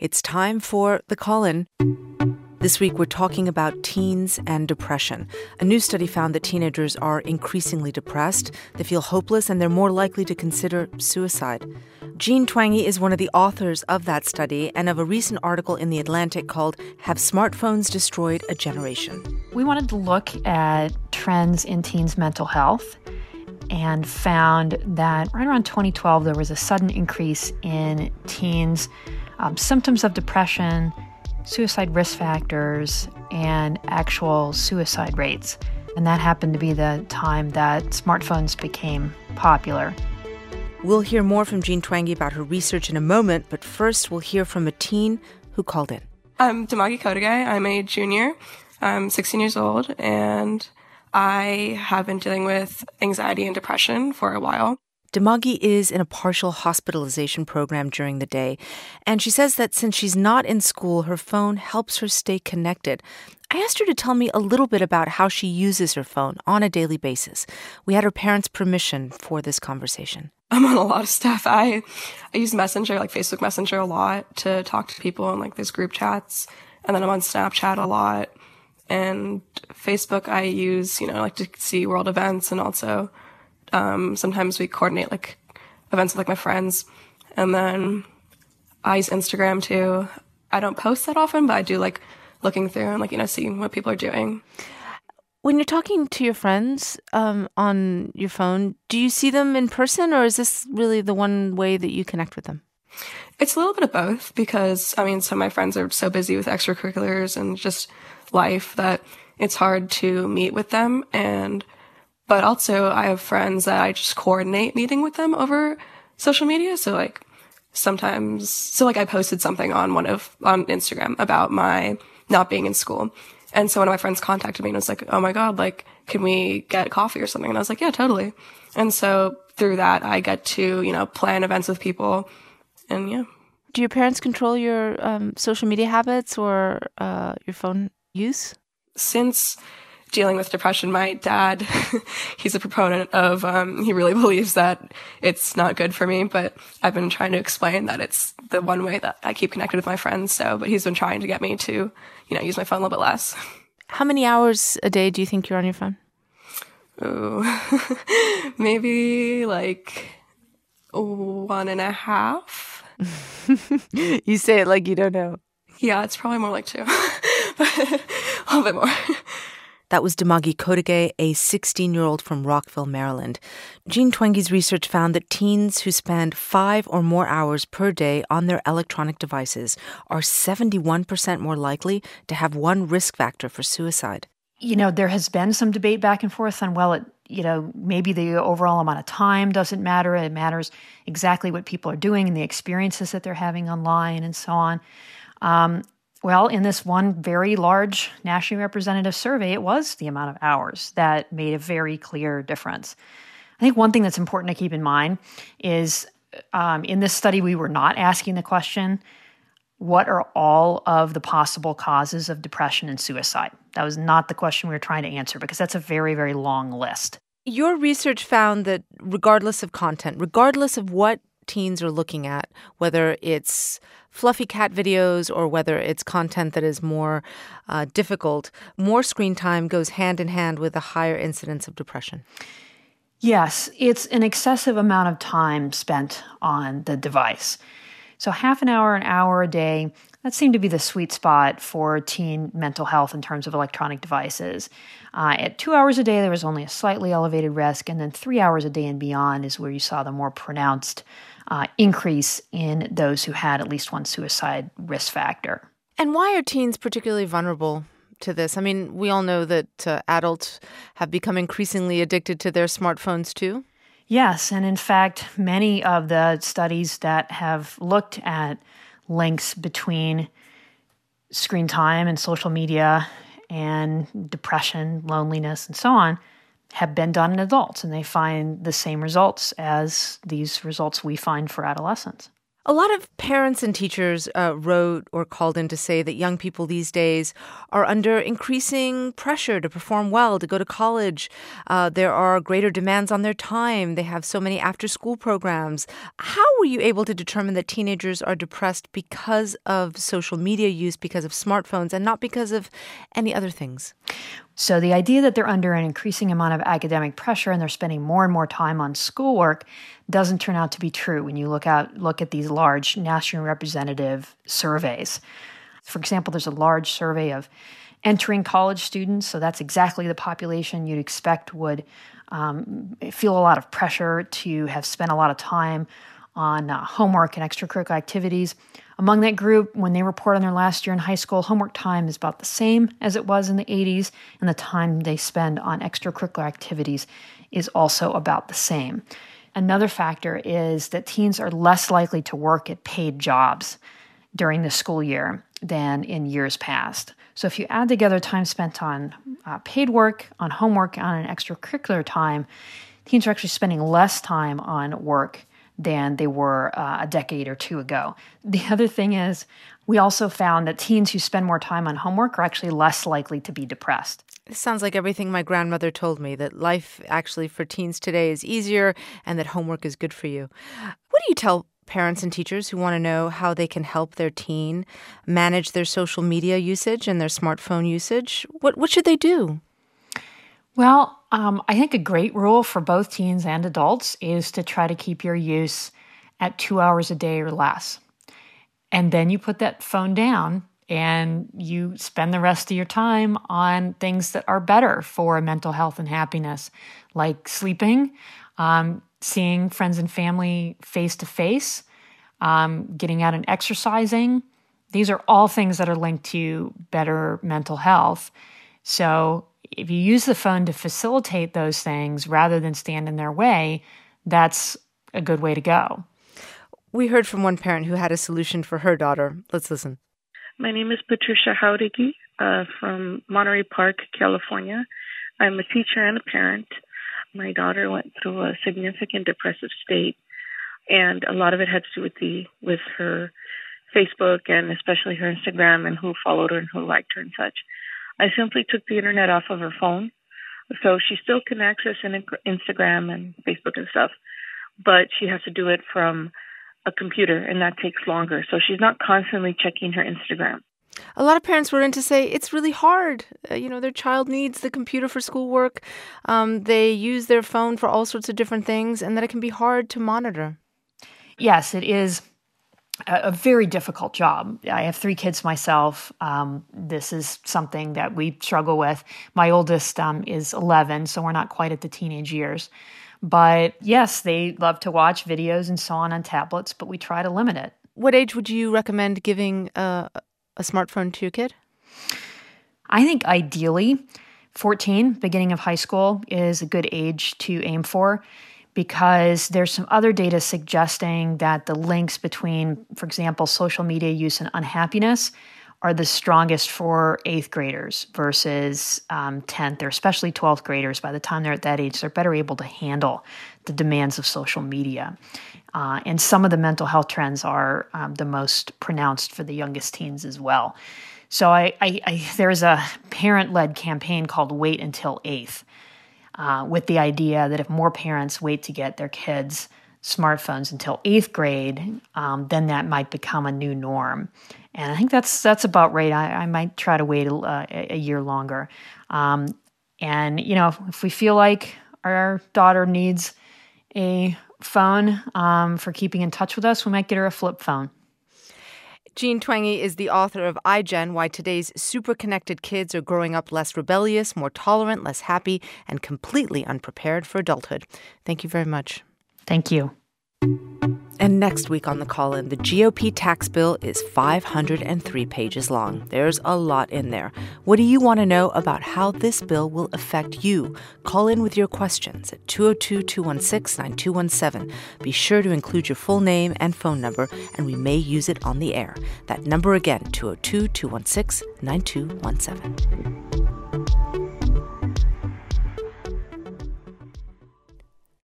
It's time for The Call-In. This week, we're talking about teens and depression. A new study found that teenagers are increasingly depressed, they feel hopeless, and they're more likely to consider suicide. Jean Twenge is one of the authors of that study and of a recent article in The Atlantic called Have Smartphones Destroyed a Generation? We wanted to look at trends in teens' mental health and found that right around 2012, there was a sudden increase in teens' symptoms of depression, suicide risk factors, and actual suicide rates. And that happened to be the time that smartphones became popular. We'll hear more from Jean Twenge about her research in a moment, but first we'll hear from a teen who called in. I'm Demagi Kodige. I'm a junior. I'm 16 years old, and I have been dealing with anxiety and depression for a while. Demagi is in a partial hospitalization program during the day, and she says that since she's not in school, her phone helps her stay connected. I asked her to tell me a little bit about how she uses her phone on a daily basis. We had her parents' permission for this conversation. I'm on a lot of stuff. I use Messenger, like Facebook Messenger a lot to talk to people in like these group chats, and then I'm on Snapchat a lot. And Facebook I use, like to see world events, and also sometimes we coordinate like events with like my friends. And then I use Instagram too. I don't post that often, but I do like looking through and like, seeing what people are doing. When you're talking to your friends on your phone, do you see them in person, or is this really the one way that you connect with them? It's a little bit of both because, some of my friends are so busy with extracurriculars and just life that it's hard to meet with them. But also I have friends that I just coordinate meeting with them over social media. So like sometimes, I posted something on Instagram about my not being in school. And so one of my friends contacted me and was like, oh my God, like, can we get coffee or something? And I was like, yeah, totally. And so through that, I get to, plan events with people and yeah. Do your parents control your social media habits or your phone use? Since dealing with depression, my dad, he's a proponent of, he really believes that it's not good for me, but I've been trying to explain that it's the one way that I keep connected with my friends. But he's been trying to get me to, use my phone a little bit less. How many hours a day do you think you're on your phone? Oh, maybe like 1.5. You say it like you don't know. Yeah, it's probably more like 2, but a little bit more. That was Demagi Kodige, a 16-year-old from Rockville, Maryland. Jean Twenge's research found that teens who spend 5 or more hours per day on their electronic devices are 71% more likely to have one risk factor for suicide. There has been some debate back and forth on, maybe the overall amount of time doesn't matter. It matters exactly what people are doing and the experiences that they're having online and so on. Well, in this one very large nationally representative survey, it was the amount of hours that made a very clear difference. I think one thing that's important to keep in mind is in this study, we were not asking the question, what are all of the possible causes of depression and suicide? That was not the question we were trying to answer because that's a very, very long list. Your research found that regardless of content, regardless of what teens are looking at, whether it's fluffy cat videos or whether it's content that is more difficult, more screen time goes hand in hand with a higher incidence of depression. Yes, it's an excessive amount of time spent on the device. So half an hour a day, that seemed to be the sweet spot for teen mental health in terms of electronic devices. At 2 hours a day, there was only a slightly elevated risk, and then 3 hours a day and beyond is where you saw the more pronounced increase in those who had at least one suicide risk factor. And why are teens particularly vulnerable to this? We all know that adults have become increasingly addicted to their smartphones too. Yes, and in fact, many of the studies that have looked at links between screen time and social media and depression, loneliness, and so on have been done in adults, and they find the same results as these results we find for adolescents. A lot of parents and teachers wrote or called in to say that young people these days are under increasing pressure to perform well, to go to college. There are greater demands on their time. They have so many after-school programs. How were you able to determine that teenagers are depressed because of social media use, because of smartphones, and not because of any other things? So the idea that they're under an increasing amount of academic pressure and they're spending more and more time on schoolwork doesn't turn out to be true when you look at these large nationally representative surveys. For example, there's a large survey of entering college students, so that's exactly the population you'd expect would feel a lot of pressure to have spent a lot of time on homework and extracurricular activities. Among that group, when they report on their last year in high school, homework time is about the same as it was in the 80s, and the time they spend on extracurricular activities is also about the same. Another factor is that teens are less likely to work at paid jobs during the school year than in years past. So if you add together time spent on paid work, on homework, on an extracurricular time, teens are actually spending less time on work than they were a decade or two ago. The other thing is, we also found that teens who spend more time on homework are actually less likely to be depressed. This sounds like everything my grandmother told me, that life actually for teens today is easier and that homework is good for you. What do you tell parents and teachers who want to know how they can help their teen manage their social media usage and their smartphone usage? What should they do? Well, I think a great rule for both teens and adults is to try to keep your use at 2 hours a day or less. And then you put that phone down and you spend the rest of your time on things that are better for mental health and happiness, like sleeping, seeing friends and family face to face, getting out and exercising. These are all things that are linked to better mental health. So if you use the phone to facilitate those things rather than stand in their way, that's a good way to go. We heard from one parent who had a solution for her daughter. Let's listen. My name is Patricia Jauregui from Monterey Park, California. I'm a teacher and a parent. My daughter went through a significant depressive state, and a lot of it had to do with her Facebook and especially her Instagram and who followed her and who liked her and such. I simply took the internet off of her phone, so she still can access Instagram and Facebook and stuff, but she has to do it from a computer, and that takes longer. So she's not constantly checking her Instagram. A lot of parents were in to say it's really hard. Their child needs the computer for schoolwork. They use their phone for all sorts of different things, and that it can be hard to monitor. Yes, it is a very difficult job. I have 3 kids myself. This is something that we struggle with. My oldest is 11, so we're not quite at the teenage years. But yes, they love to watch videos and so on tablets, but we try to limit it. What age would you recommend giving a smartphone to your kid? I think ideally 14, beginning of high school, is a good age to aim for, because there's some other data suggesting that the links between, for example, social media use and unhappiness are the strongest for 8th graders versus 10th or especially 12th graders. By the time they're at that age, they're better able to handle the demands of social media. And some of the mental health trends are the most pronounced for the youngest teens as well. So there's a parent-led campaign called Wait Until 8th, with the idea that if more parents wait to get their kids smartphones until 8th grade, then that might become a new norm. And I think that's about right. I might try to wait a year longer. And, if we feel like our daughter needs a phone for keeping in touch with us, we might get her a flip phone. Jean Twenge is the author of iGen, Why Today's Super-Connected Kids Are Growing Up Less Rebellious, More Tolerant, Less Happy, and Completely Unprepared for Adulthood. Thank you very much. Thank you. And next week on The Call-In, the GOP tax bill is 503 pages long. There's a lot in there. What do you want to know about how this bill will affect you? Call in with your questions at 202-216-9217. Be sure to include your full name and phone number, and we may use it on the air. That number again, 202-216-9217.